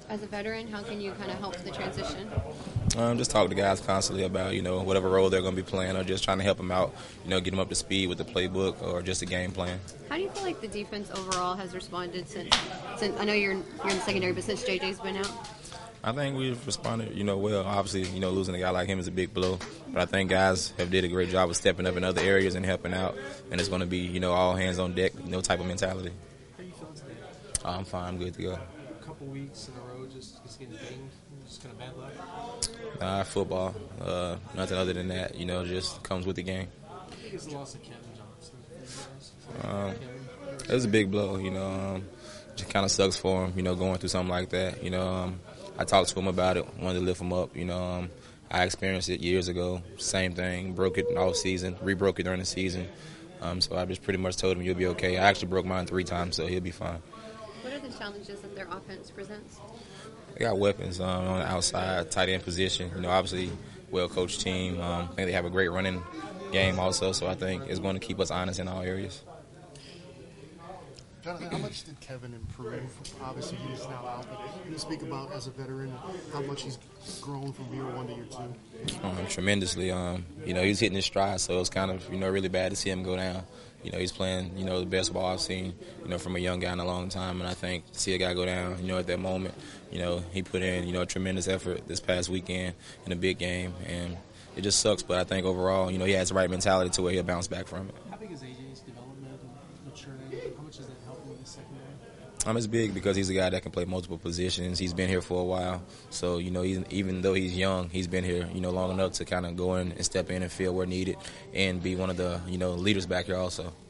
As a veteran, how can you kind of help the transition? Just talk to guys constantly about, whatever role they're going to be playing or just trying to help them out, get them up to speed with the playbook or just the game plan. How do you feel like the defense overall has responded since I know you're in the secondary, but since JJ's been out? I think we've responded, well. Obviously, losing a guy like him is a big blow. But I think guys have did a great job of stepping up in other areas and helping out. And it's going to be, all hands on deck, type of mentality. How do you feel today? I'm fine. I'm good to go. A couple weeks in a row, just getting banged, just kind of bad luck. Football, nothing other than that. Just comes with the game. I think it's the loss of Kevin Johnson. It was a big blow. Just kind of sucks for him. Going through something like that. I talked to him about it, wanted to lift him up. I experienced it years ago. Same thing, broke it all season, re-broke it during the season. So I just pretty much told him you'll be okay. I actually broke mine 3 times, so he'll be fine. What are the challenges that their offense presents? They got weapons on the outside, tight end position. Obviously, well-coached team. I think they have a great running game also, so I think it's going to keep us honest in all areas. Jonathan, how much did Kevin improve? Obviously, he's now out, but can you speak about, as a veteran, how much he's grown from year 1 to year 2? Tremendously. He's hitting his stride, so it's kind of, really bad to see him go down. He's playing, the best ball I've seen, from a young guy in a long time. And I think to see a guy go down, at that moment, he put in, a tremendous effort this past weekend in a big game. And it just sucks, but I think overall, he has the right mentality to where he'll bounce back from it. How big is AJ's development and maturing? How much is that helping in the secondary? It's big because he's a guy that can play multiple positions. He's been here for a while. So, even though he's young, he's been here, long enough to kind of go in and step in and feel where needed and be one of the, leaders back here also.